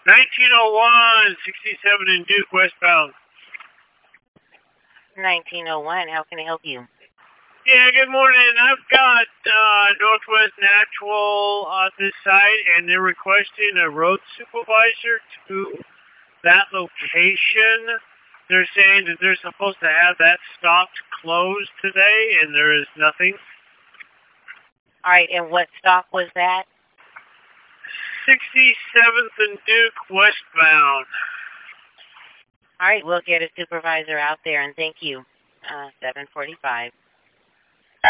1901, 67 in Duke, westbound. 1901, how can I help you? Yeah, good morning. I've got Northwest Natural on this site, and they're requesting a road supervisor to that location. They're saying that they're supposed to have that stopped closed today, and there is nothing. All right, and what stop was that? 67th and Duke, westbound. All right, we'll get a supervisor out there, and thank you. 7:45.